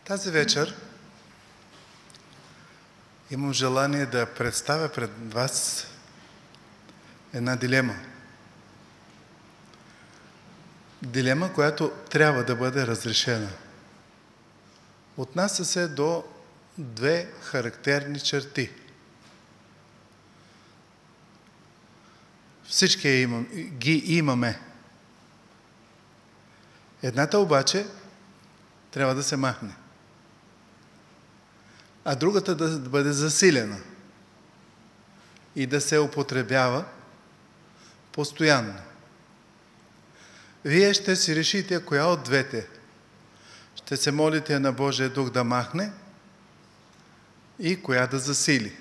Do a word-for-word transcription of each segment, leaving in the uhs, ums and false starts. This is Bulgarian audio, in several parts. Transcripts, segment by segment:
Тази вечер имам желание да представя пред вас една дилема. Дилема, която трябва да бъде разрешена. Отнася се до две характерни черти. Всички имам, ги имаме. Едната обаче трябва да се махне, а другата да бъде засилена и да се употребява постоянно. Вие ще си решите коя от двете. Ще се молите на Божия Дух да махне и коя да засили.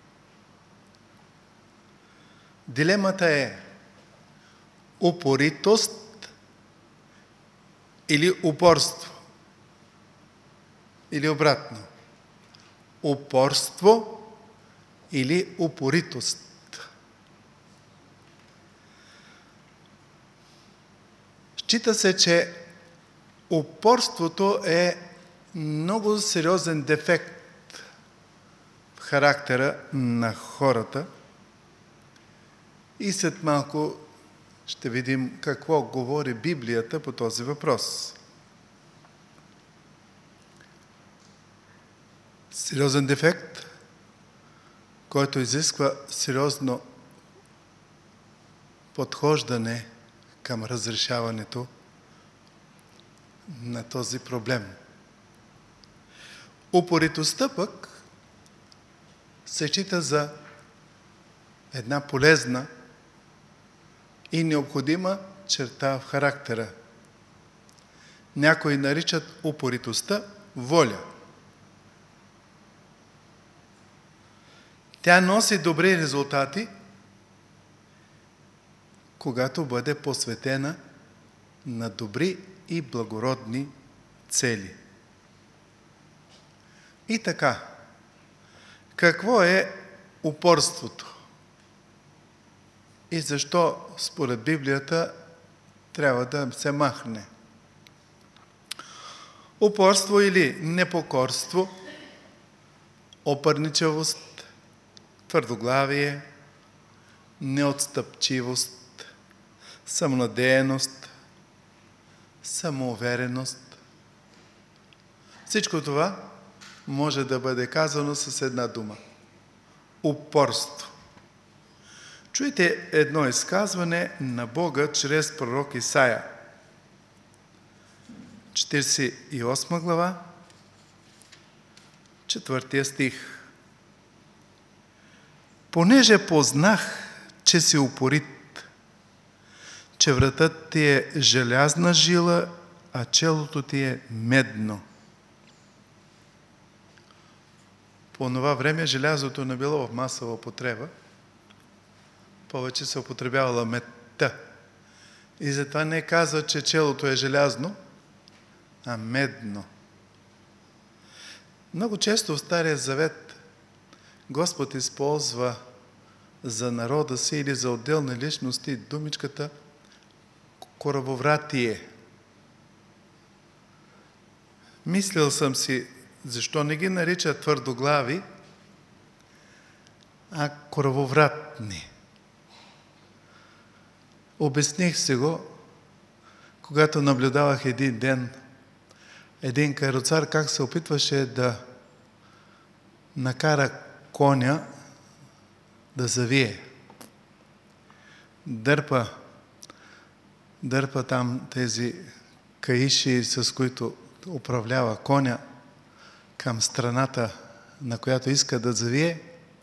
Дилемата е упоритост или упорство. Или обратно. Упорство или упоритост. Счита се, че упорството е много сериозен дефект в характера на хората и след малко ще видим какво говори Библията по този въпрос. Сериозен дефект, който изисква сериозно подхождане към разрешаването на този проблем. Упоритостта пък се счита за една полезна и необходима черта в характера. Някои наричат упоритостта воля. Тя носи добри резултати, когато бъде посветена на добри и благородни цели. И така, какво е упорството? И защо според Библията трябва да се махне? Упорство или непокорство, опърничавост, твърдоглавие, неотстъпчивост, самонадеяност, самоувереност. Всичко това може да бъде казано с една дума. Упорство. Чуйте едно изказване на Бога чрез пророк Исаия. четиридесет и осма глава, четвъртия стих. Понеже познах, че си упорит, че вратът ти е желязна жила, а челото ти е медно. По това време желязото не било в масова употреба, повече се употребявала медта. И затова не казва, че челото е желязно, а медно. Много често в Стария Завет Господ използва за народа си или за отделни личности думичката коравовратие. Мислил съм си, защо не ги нарича твърдоглави, а коравовратни. Обясних си го, когато наблюдавах един ден един каруцар как се опитваше да накара коня да завие. Дърпа, дърпа там тези каиши, с които управлява коня към страната, на която иска да завие,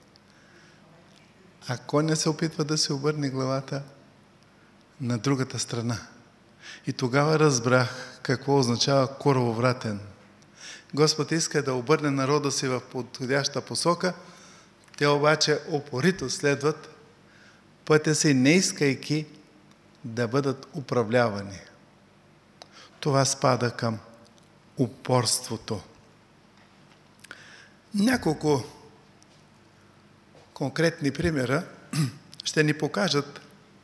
а коня се опитва да се обърне главата на другата страна. И тогава разбрах какво означава коравовратен. Господ иска да обърне народа си в подходяща посока, те обаче упорито следват пътя си, не искайки да бъдат управлявани. Това спада към упорството. Няколко конкретни примера ще ни покажат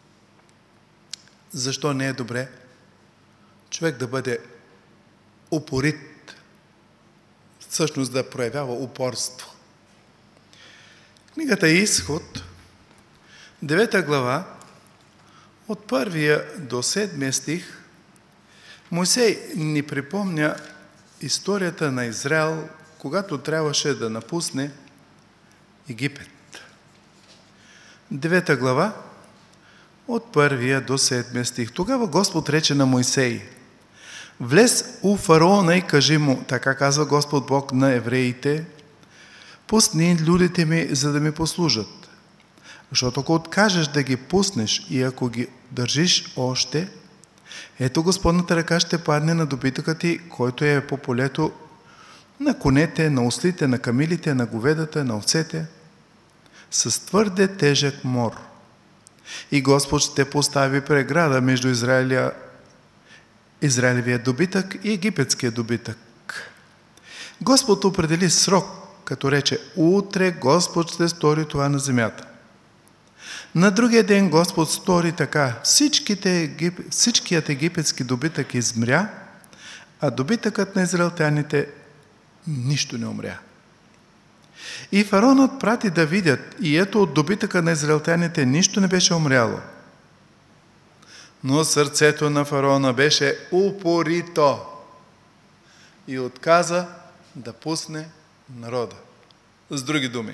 защо не е добре човек да бъде упорит всъщност да проявява упорство. Книгата Изход, девета глава, от първия до седмия стих, Мойсей ни припомня историята на Израел, когато трябваше да напусне Египет. Девета глава, от първия до седмия стих. Тогава Господ рече на Мойсей: влез у фараона и кажи му, така казва Господ Бог на евреите, пусни людите ми, за да ми послужат. Защото ако откажеш да ги пуснеш и ако ги държиш още, ето Господната ръка ще падне на добитъка ти, който е по полето, на конете, на ослите, на камилите, на говедата, на овцете, с твърде тежък мор. И Господ ще постави преграда между Израиля, Израилевия добитък и египетския добитък. Господ определи срок, като рече: утре Господ ще стори това на земята. На другия ден Господ стори така: Всичките, всичкият египетски добитък измря, а добитъкът на израелтяните нищо не умря. И фараонът прати да видят, и ето от добитъка на израелтяните нищо не беше умряло. Но сърцето на фараона беше упорито и отказа да пусне народа. С други думи,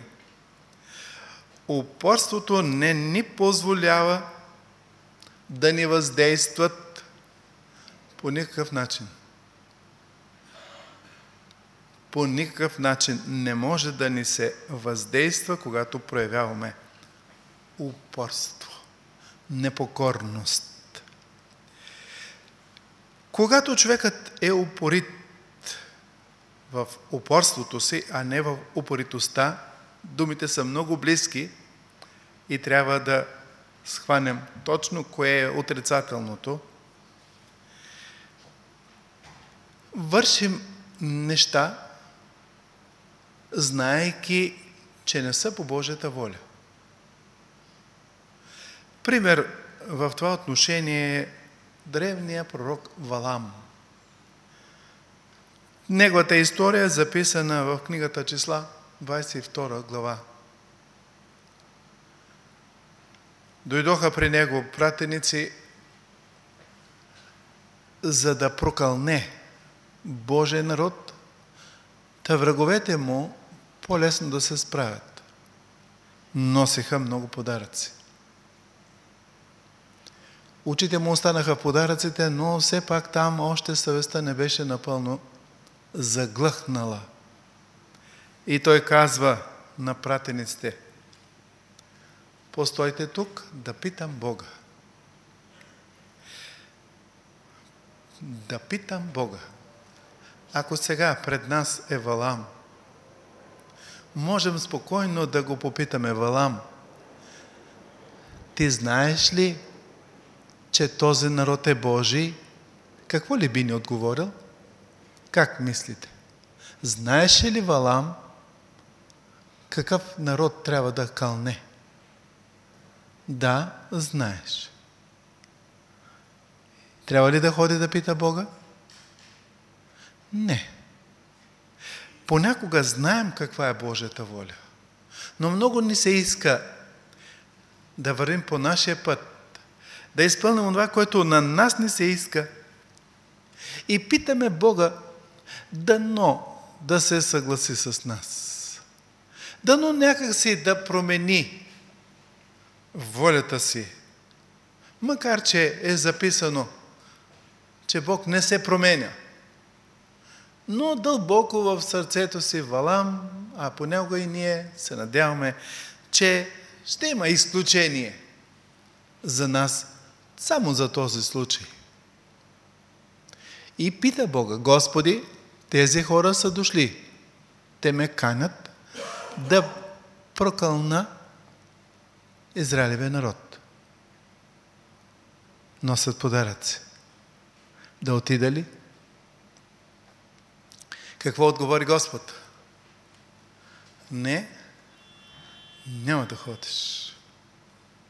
упорството не ни позволява да ни въздействат по никакъв начин. По никакъв начин не може да ни се въздейства, когато проявяваме упорство, непокорност. Когато човекът е упорит в упорството си, а не в упоритостта, думите са много близки и трябва да схванем точно кое е отрицателното. Вършим неща, знаейки, че не са по Божията воля. Пример в това отношение е древния пророк Валам. Неговата история е записана в книгата Числа, двадесет и втора глава. Дойдоха при него пратеници, за да прокълне Божия народ, та враговете му по-лесно да се справят. Носиха много подаръци. Очите му останаха в подаръците, но все пак там още съвестта не беше напълно заглъхнала. И той казва на пратениците: постойте тук да питам Бога. Да питам Бога. Ако сега пред нас е Валам, можем спокойно да го попитаме: Валам, ти знаеш ли, че този народ е Божий? Какво ли би ни отговорил? Как мислите? Знаеш ли, Валам, какъв народ трябва да кълне? Да, знаеш. Трябва ли да ходи да пита Бога? Не. Понякога знаем каква е Божията воля, но много ни се иска да вървим по нашия път, да изпълним това, което на нас ни се иска, и питаме Бога дано да се съгласи с нас. Дано някак си да промени волята си. Макар че е записано, че Бог не се променя. Но дълбоко в сърцето си Валам, а понякога и ние се надяваме, че ще има изключение за нас, само за този случай. И пита Бога: Господи, тези хора са дошли. Те ме канят да прокълна Израилевия народ. Носят подаръци. Да отида ли? Какво отговори Господ? Не, няма да ходиш.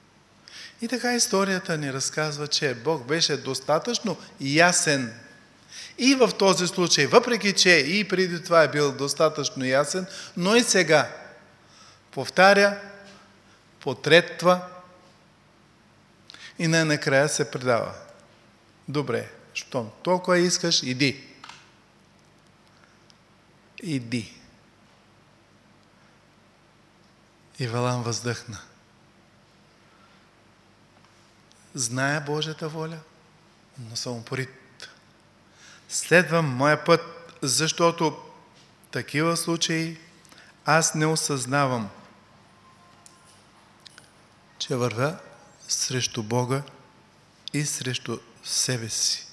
И така историята ни разказва, че Бог беше достатъчно ясен И в този случай, въпреки че и преди това е бил достатъчно ясен, но и сега повтаря, потретва и най-накрая се предава. Добре, щом толкова искаш, иди. Иди. И Валам въздъхна. Зная Божията воля, но съм упорит. Следвам моя път, защото в такива случаи аз не осъзнавам, че вървя срещу Бога и срещу себе си.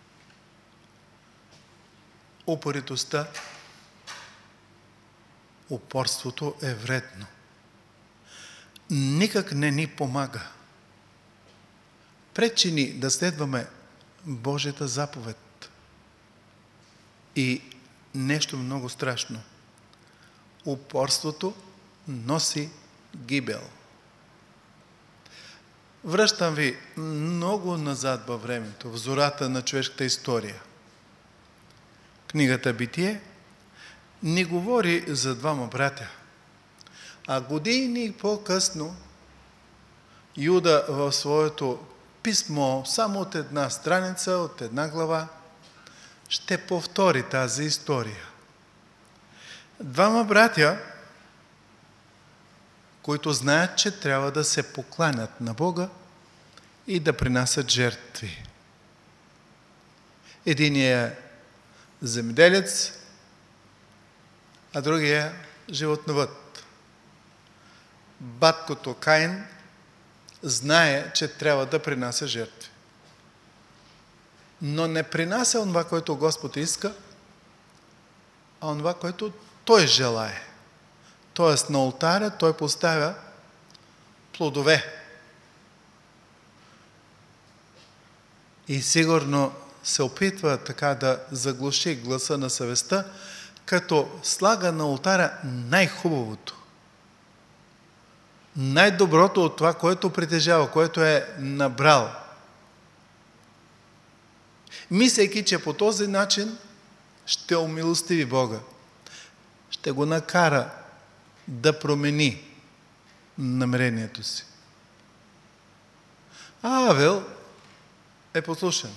Упоритостта, упорството е вредно. Никак не ни помага. Пречи ни да следваме Божията заповед. И нещо много страшно. Упорството носи гибел. Връщам ви много назад във времето, в зората на човешката история. Книгата Битие ни говори за двама братя. А години по-късно Юда в своето писмо, само от една страница, от една глава, ще повтори тази история. Двама братя, които знаят, че трябва да се покланят на Бога и да принасят жертви. Единият е земеделец, а другия е животновъд. Баткото Каин знае, че трябва да принася жертви. Но не принася онова, което Господ иска, а онова, което Той желае. Тоест на олтаря той поставя плодове. И сигурно се опитва така да заглуши гласа на съвестта, като слага на олтаря най-хубавото. Най-доброто от това, което притежава, което е набрал. Мислейки, че по този начин ще умилостиви Бога. Ще го накара да промени намерението си. А Авел е послушен.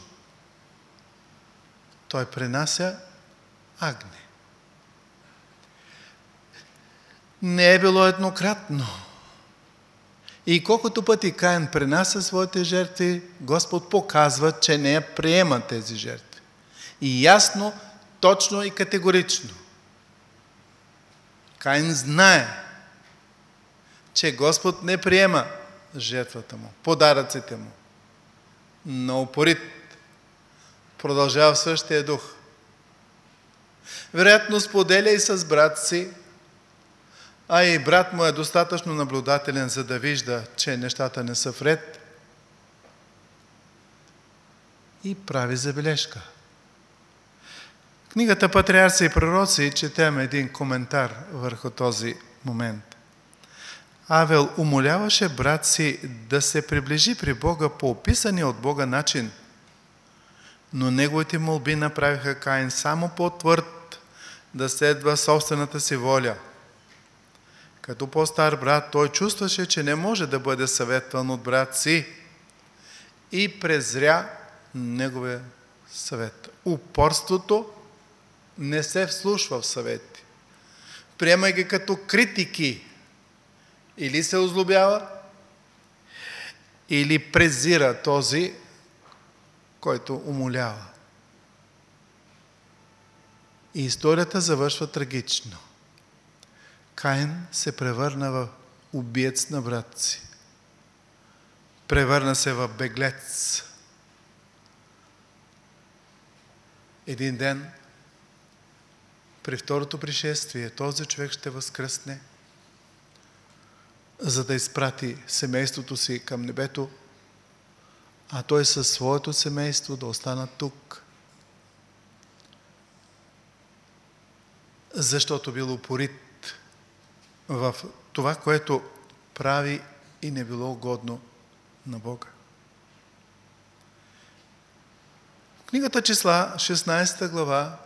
Той пренася агне. Не е било еднократно. И колкото пъти Каин пренася своите жертви, Господ показва, че не я приема тези жертви. И ясно, точно и категорично. Каин знае, че Господ не приема жертвата му, подаръците му. Но упорит продължава в същия дух. Вероятно споделя и с брат си, а и брат му е достатъчно наблюдателен, за да вижда, че нещата не са вред, и прави забележка. Книгата Патриарси и пророци четем един коментар върху този момент. Авел умоляваше брат си да се приближи при Бога по описания от Бога начин, но неговите молби направиха Каин само по-твърд да следва собствената си воля. Като по-стар брат, той чувстваше, че не може да бъде съветван от брат си и презря неговия съвет. Упорството не се вслушва в съвети. Приема ги като критики. Или се озлобява, или презира този, който умолява. И историята завършва трагично. Каин се превърна в убиец на брат си. Превърна се в беглец. Един ден, при второто пришествие, този човек ще възкръсне, за да изпрати семейството си към небето, а той със своето семейство да остана тук. Защото бил упорит в това, което прави и не било угодно на Бога. В книгата Числа, шестнадесета глава,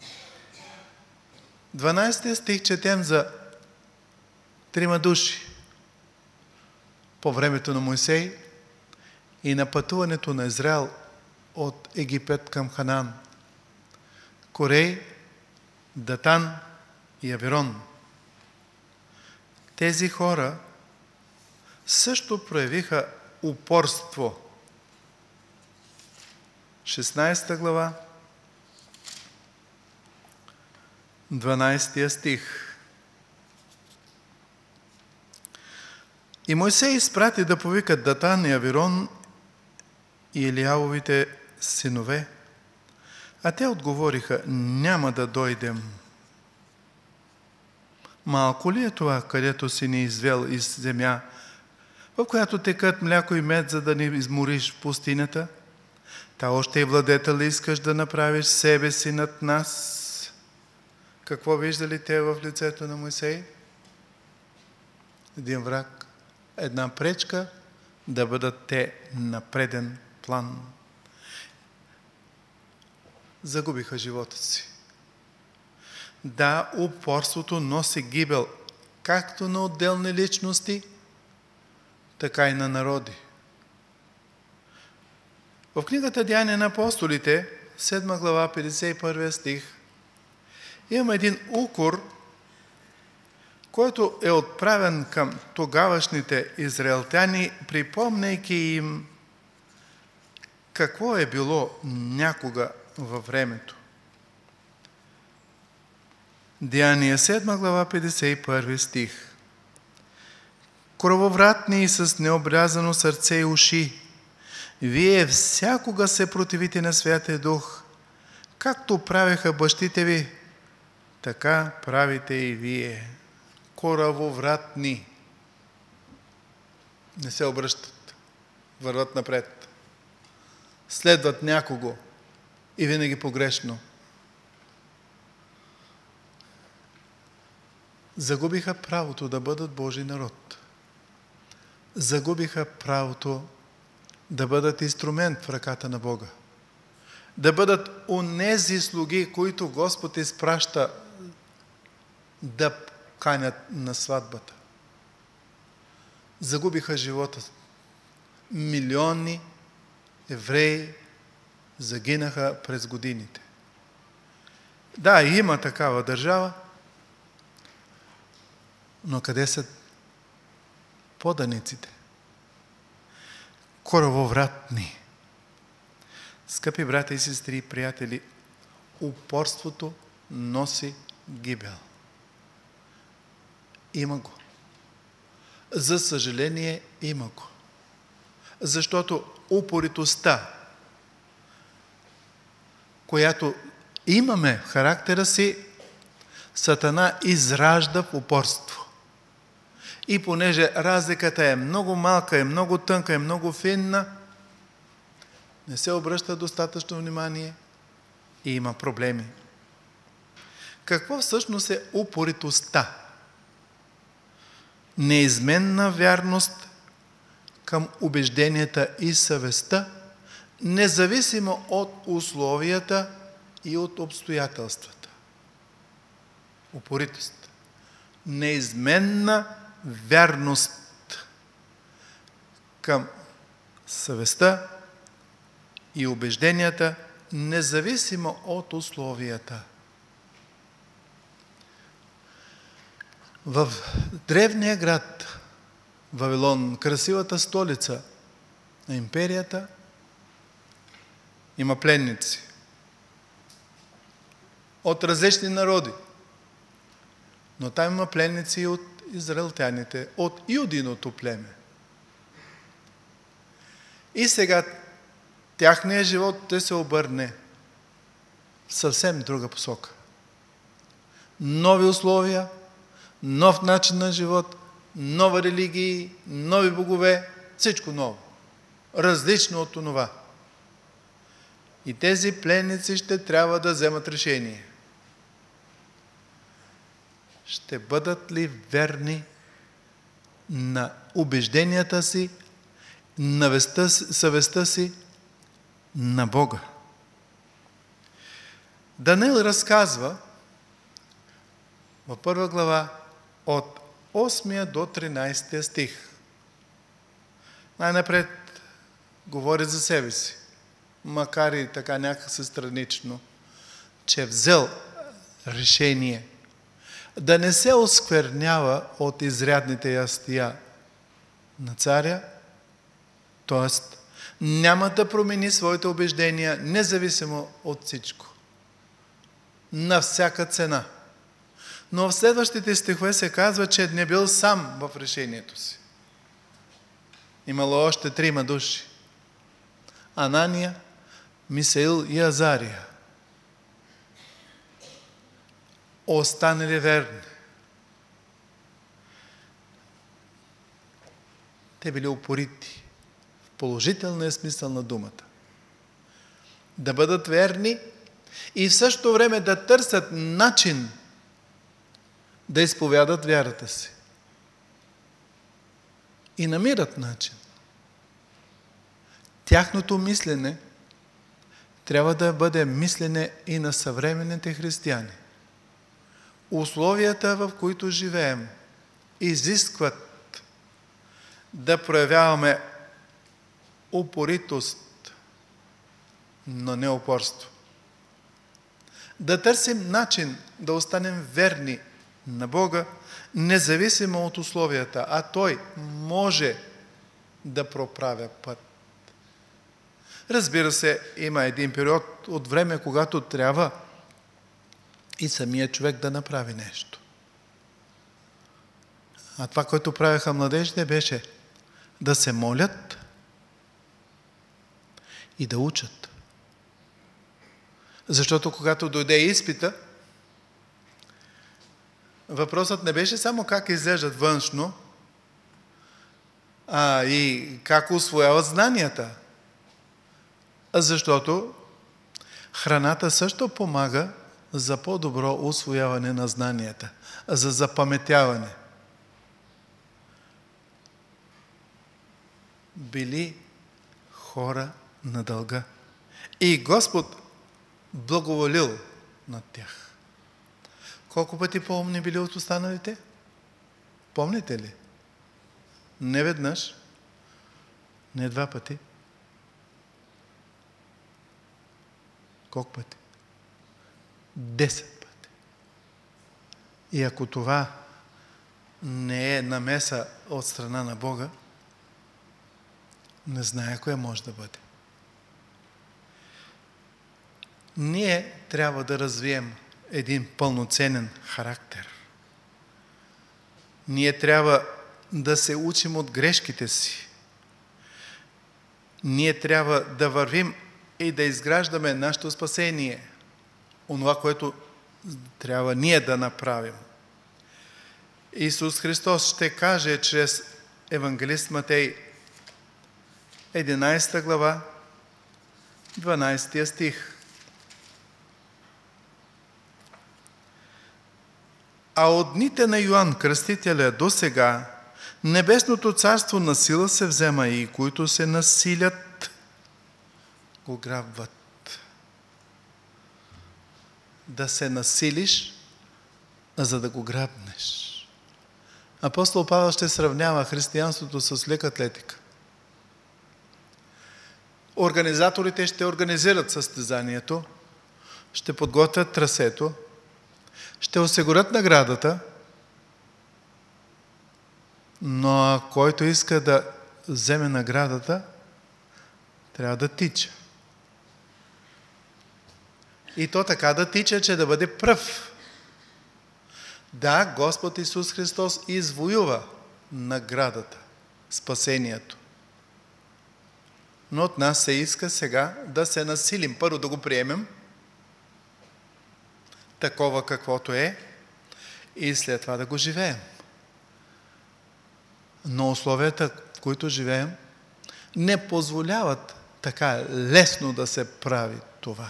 дванадесети стих четем за трима души по времето на Мойсей и на пътуването на Израел от Египет към Ханаан. Корей, Датан и Авирон. Тези хора също проявиха упорство. шестнадесета глава, дванадесети стих. И Мойсей изпрати да повикат Датан и Авирон и Елиявовите синове, а те отговориха: няма да дойдем. Малко ли е това, където си ни извел из земя, в която текат мляко и мед, за да ни измориш в пустинята? Та още и владетел искаш да направиш себе си над нас. Какво виждали те в лицето на Мойсей? Един враг, една пречка да бъдат те на преден план. Загубиха живота си. Да, упорството носи гибел, както на отделни личности, така и на народи. В книгата Деяния на апостолите, седма глава, петдесет и първи стих, има един укор, който е отправен към тогавашните израелтяни, припомняйки им какво е било някога във времето. Деяния седма глава, петдесет и първи стих. Крововратни и с необрязано сърце и уши, вие всякога се противите на Святия Дух, както правеха бащите ви, така правите и вие. Коравовратни. Не се обръщат, върват напред. Следват някого и винаги погрешно. Загубиха правото да бъдат Божий народ. Загубиха правото да бъдат инструмент в ръката на Бога. Да бъдат онези слуги, които Господ изпраща да канят на сватбата. Загубиха живота. Милиони евреи загинаха през годините. Да, има такава държава, но къде са поданиците? Коравовратни. Скъпи брата и сестри и приятели, упорството носи гибел. Има го. За съжаление, има го. Защото упоритостта, която имаме в характера си, Сатана изражда в упорство. И понеже разликата е много малка, е много тънка, е много финна, не се обръща достатъчно внимание и има проблеми. Какво всъщност е упоритостта? Неизменна вярност към убежденията и съвестта, независимо от условията и от обстоятелствата. Упоритост. Неизменна вярност към съвестта и убежденията, независимо от условията. В древния град Вавилон, красивата столица на империята, има пленници от различни народи. Но там има пленници и от израелтяните, от юдиното племе. И сега тяхният живот ще се обърне в съвсем друга посока. Нови условия, нов начин на живот, нова религия, нови богове, всичко ново. Различно от това. И тези пленници ще трябва да вземат решение. Ще бъдат ли верни на убежденията си, на съвестта си, на Бога? Даниил разказва в първа глава от осмия до тринайсетия стих. Най-напред говори за себе си, макар и така някакси странично, че е взел решение да не се осквернява от изрядните ястия на царя, т.е. няма да промени своите убеждения, независимо от всичко, на всяка цена. Но в следващите стихове се казва, че не бил сам в решението си. Имало още трима души. Анания, Мисаил и Азария. Останали верни. Те били упорити в положителния смисъл на думата. Да бъдат верни и в същото време да търсят начин да изповядат вярата си. И намират начин. Тяхното мислене трябва да бъде мислене и на съвременните християни. Условията, в които живеем, изискват да проявяваме упоритост, но не упорство. Да търсим начин да останем верни на Бога, независимо от условията, а Той може да проправя път. Разбира се, има един период от време, когато трябва и самия човек да направи нещо. А това, което правеха младежите, беше да се молят и да учат. Защото когато дойде изпита, въпросът не беше само как изглеждат външно, а и как усвояват знанията. Защото храната също помага за по-добро усвояване на знанията, за запаметяване. Били хора на дълга. И Господ благоволил над тях. Колко пъти по-умни били от останалите? Помните ли? Не веднъж, не два пъти. Колко пъти? Десет пъти. И ако това не е намеса от страна на Бога, не знае кое може да бъде. Ние трябва да развием един пълноценен характер. Ние трябва да се учим от грешките си. Ние трябва да вървим и да изграждаме нашето спасение. Онова, което трябва ние да направим. Исус Христос ще каже чрез евангелист Матей, единайсета глава, дванайсети стих. А от дните на Йоан Кръстителя до сега небесното царство на сила се взема и които се насилят, го грабват. Да се насилиш, за да го грабнеш. Апостол Павел ще сравнява християнството с лека атлетика. Организаторите ще организират състезанието, ще подготвят трасето, ще осигурят наградата, но който иска да вземе наградата, трябва да тича. И то така да тича, че да бъде пръв. Да, Господ Исус Христос извоюва наградата, спасението. Но от нас се иска сега да се насилим. Първо да го приемем, такова каквото е, и след това да го живеем. Но условията, в които живеем, не позволяват така лесно да се прави това.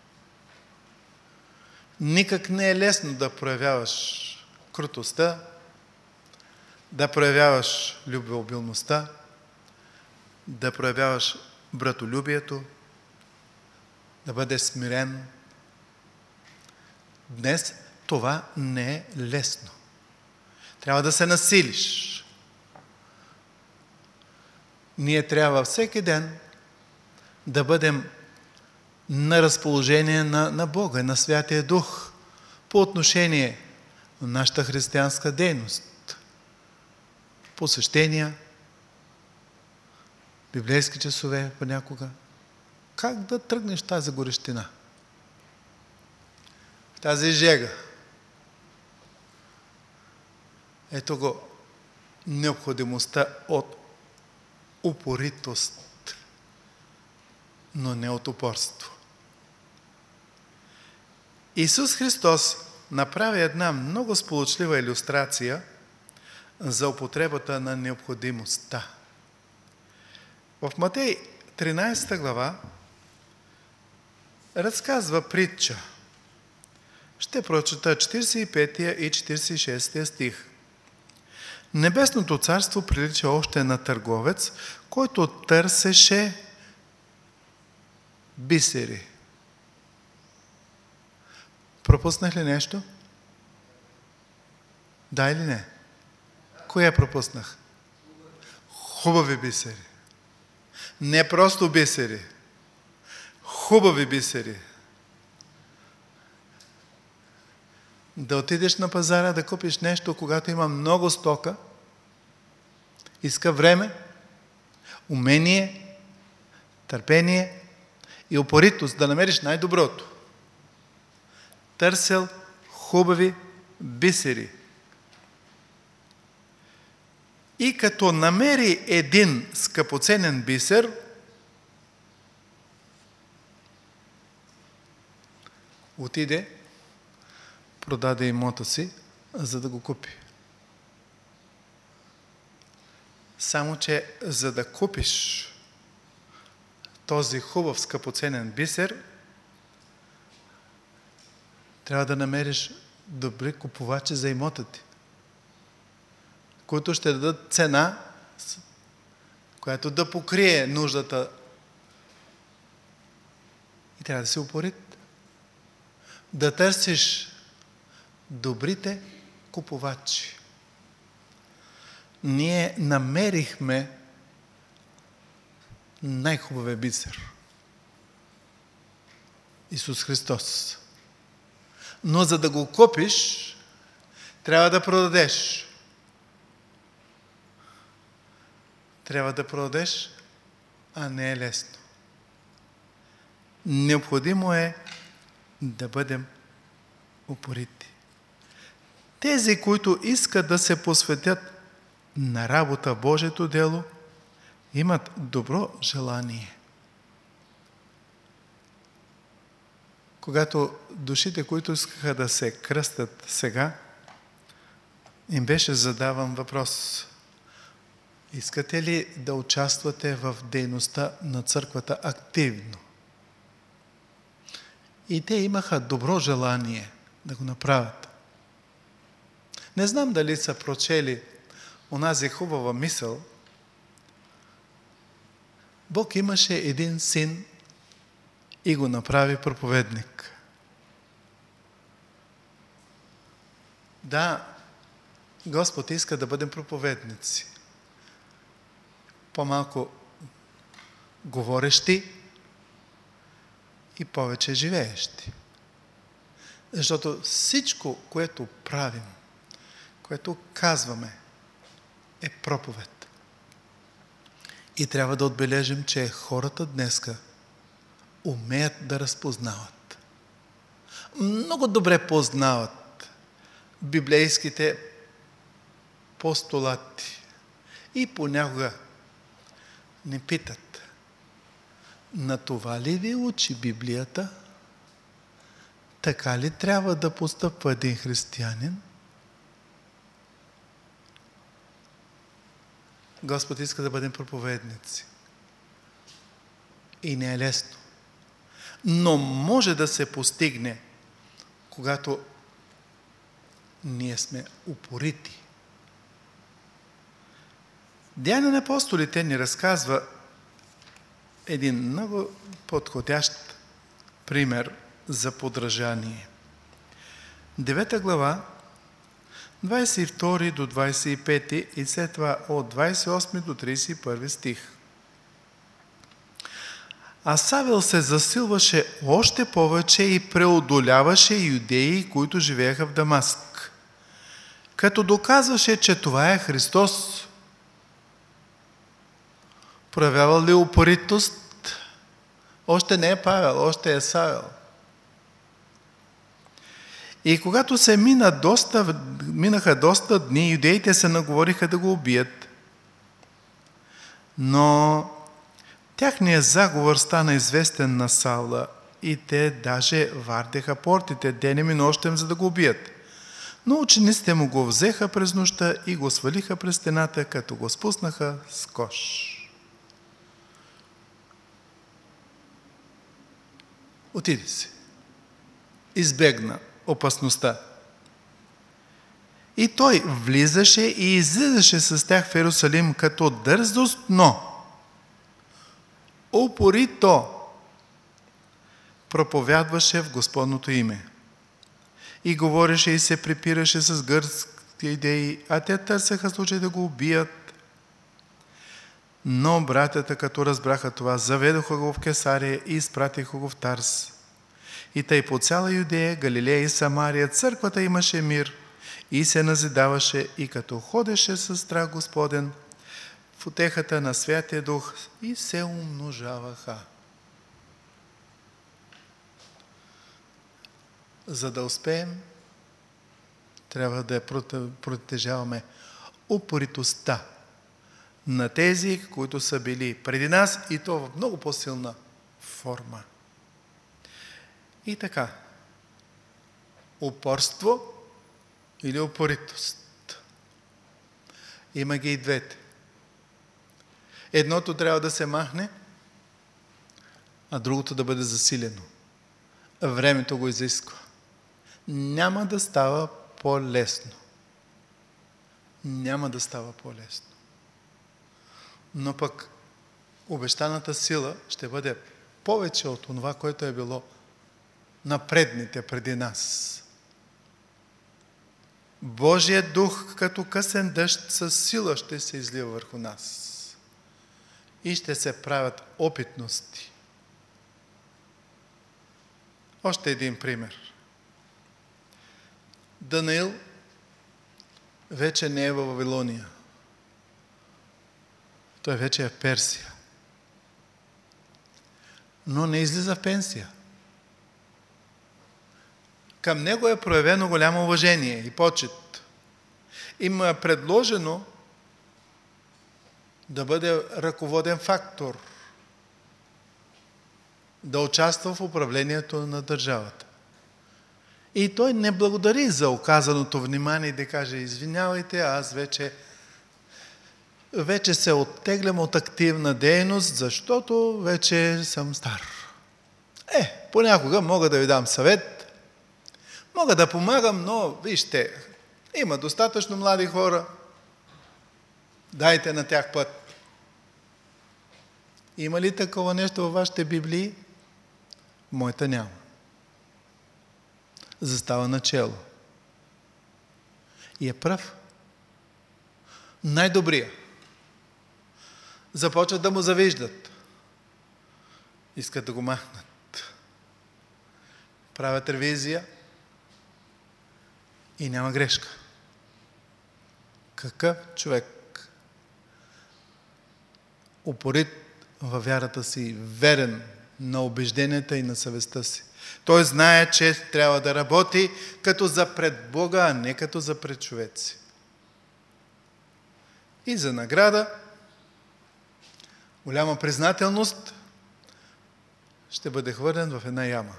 Никак не е лесно да проявяваш крутостта, да проявяваш любвеобилността, да проявяваш братолюбието, да бъдеш смирен, Днес това не е лесно. Трябва да се насилиш. Ние трябва всеки ден да бъдем на разположение на, на Бога, на Святия Дух по отношение на нашата християнска дейност. Посещения, библейски часове понякога. Как да тръгнеш тази горещина? Тази жега. Ето го необходимостта от упоритост, но не от упорство. Исус Христос направи една много сполучлива илюстрация за употребата на необходимостта. В Матей тринадесета глава разказва притча. Ще прочета четиридесет и пети и четиридесет и шести стих. Небесното царство прилича още на търговец, който търсеше бисери. Пропуснах ли нещо? Да или не? Коя пропуснах? Хубави бисери. Не просто бисери. Хубави бисери. Да отидеш на пазара да купиш нещо, когато има много стока, иска време, умение, търпение и упоритост да намериш най-доброто. Търсил хубави бисери. И като намери един скъпоценен бисер, отиде, продаде имота си, за да го купи. Само че, за да купиш този хубав скъпоценен бисер, трябва да намериш добри купувачи за имота ти, които ще дадат цена, която да покрие нуждата. И трябва да си упорит. Да търсиш добрите купувачи. Ние намерихме най-хубавия бисер. Исус Христос. Но за да го купиш, трябва да продадеш. Трябва да продадеш, а не е лесно. Необходимо е да бъдем упорити. Тези, които искат да се посветят на работа Божието дело, имат добро желание. Когато душите, които искаха да се кръстят сега, им беше задаван въпрос: искате ли да участвате в дейността на църквата активно? И те имаха добро желание да го направят. Не знам дали са прочели онази хубава мисъл. Бог имаше един син и го направи проповедник. Да, Господ иска да бъдем проповедници. По-малко говорещи и повече живеещи. Защото всичко, което правим, което казваме, е проповед. И трябва да отбележим, че хората днеска умеят да разпознават. Много добре познават библейските постулати. И понякога ни питат: на това ли ви учи Библията? Така ли трябва да постъпва един християнин? Господ иска да бъдем проповедници. И не е лесно. Но може да се постигне, когато ние сме упорити. Деяния на апостолите ни разказва един много подходящ пример за подражание. девета глава, двадесет и втори до двадесет и пети и след това от двадесет и осми до тридесет и първи стих. А Савел се засилваше още повече и преодоляваше юдеи, които живееха в Дамаск, като доказваше, че това е Христос. Проявявал ли упоритост? Още не е Павел, още е Савел. И когато се мина доста, минаха доста дни, юдеите се наговориха да го убият. Но тяхният заговор стана известен на Саула и те даже вардеха портите денем и нощем, за да го убият. Но учениците му го взеха през нощта и го свалиха през стената, като го спуснаха с кош. Отиде си. Избегна опасността. И той влизаше и излизаше с тях в Йерусалим като дързост, но упорито проповядваше в Господното име. И говореше и се препираше с гръцки идеи, а те търсеха случай да го убият. Но братята, като разбраха това, заведоха го в Кесария и изпратиха го в Тарс. И тъй по цяла Юдея, Галилея и Самария църквата имаше мир и се назидаваше, и като ходеше със страх Господен в утехата на Святия Дух и се умножаваха. За да успеем, трябва да протежаваме упоритостта на тези, които са били преди нас, и то в много по-силна форма. И така, упорство или упоритост. Има ги и двете. Едното трябва да се махне, а другото да бъде засилено. Времето го изисква. Няма да става по-лесно. Няма да става по-лесно. Но пък обещаната сила ще бъде повече от това, което е било на предните преди нас. Божият дух като късен дъжд със сила ще се излива върху нас. И ще се правят опитности. Още един пример. Даниил вече не е във Вавилония. Той вече е в Персия. Но не излиза в пенсия. Към него е проявено голямо уважение и почет. И му е предложено да бъде ръководен фактор, да участва в управлението на държавата. И той не благодари за оказаното внимание и да каже: извинявайте, аз вече, вече се оттеглям от активна дейност, защото вече съм стар. Е, понякога мога да ви дам съвет, мога да помагам, но вижте, има достатъчно млади хора, дайте на тях път. Има ли такова нещо във вашите Библии? Моята няма. Застава начело. И е прав. Най-добрия. Започват да му завиждат. Искат да го махнат. Правят ревизия и няма грешка. Какъв човек? Упорит във вярата си, верен на убежденията и на съвестта си. Той знае, че трябва да работи като за пред Бога, а не като за пред човеци. И за награда, голяма признателност, ще бъде хвърлен в една яма.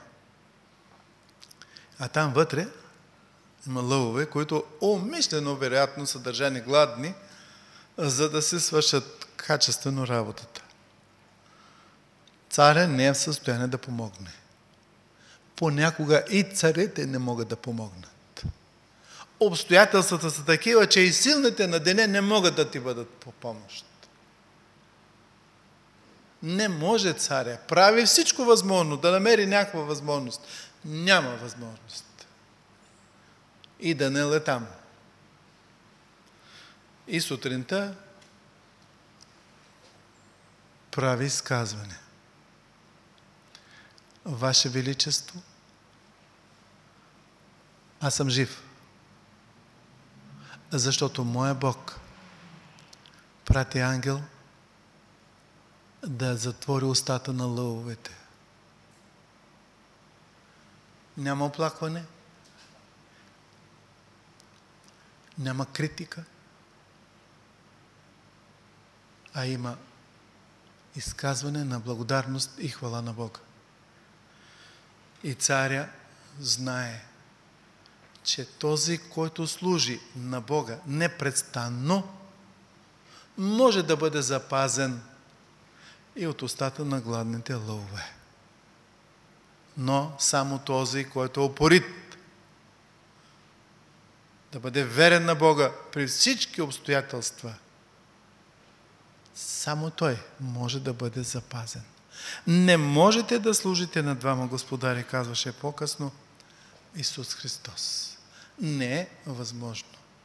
А там вътре има лъвове, които умишлено, вероятно, са държани гладни, за да се свършат качествено работата. Царя не е в състояние да помогне. Понякога и царете не могат да помогнат. Обстоятелствата са такива, че и силните на деня не могат да ти бъдат по помощ. Не може царя. Прави всичко възможно, да намери някаква възможност. Няма възможност. И Даниел е там. И сутринта прави изказване. Ваше Величество, аз съм жив, защото моя Бог прати ангел да затвори устата на лъвовете. Няма оплакване, няма критика, а има изказване на благодарност и хвала на Бога. И царя знае, че този, който служи на Бога непрестанно, може да бъде запазен и от устата на гладните лъвове. Но само този, който е упорит, да бъде верен на Бога при всички обстоятелства, само той може да бъде запазен. Не можете да служите на двама господари, казваше по-късно Исус Христос. Не е възможно.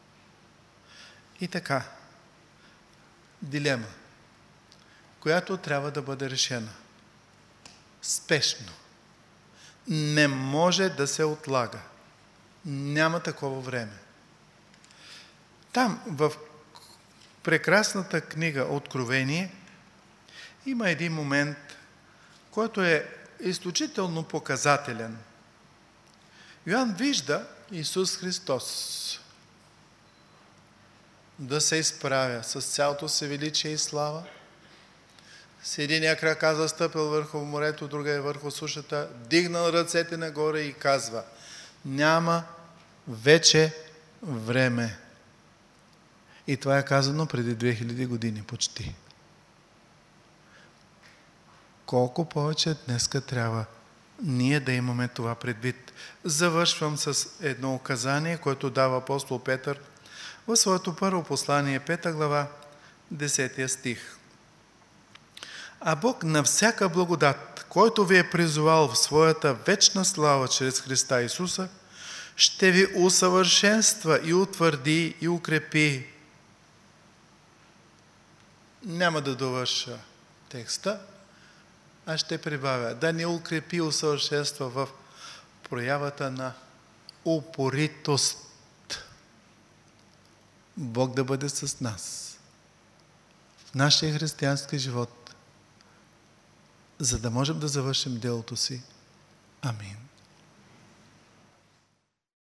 И така, дилема, която трябва да бъде решена спешно. Не може да се отлага. Няма такова време. Там, в прекрасната книга Откровение, има един момент, който е изключително показателен. Йоан вижда Исус Христос да се изправя с цялото си величие и слава. С единия крака застъпил върху морето, другия върху сушата, дигнал ръцете нагоре и казва: няма вече време. И това е казано преди две хиляди години почти. Колко повече днеска трябва ние да имаме това предвид. Завършвам с едно указание, което дава апостол Петър в своето първо послание, пета глава, десетия стих. А Бог на всяка благодат, който ви е призовал в своята вечна слава чрез Христа Исуса, ще ви усъвършенства и утвърди и укрепи. Няма да довърша текста, а ще прибавя: да ни укрепи и усъвършенства в проявата на упоритост. Бог да бъде с нас в нашия християнски живот, за да можем да завършим делото си. Амин.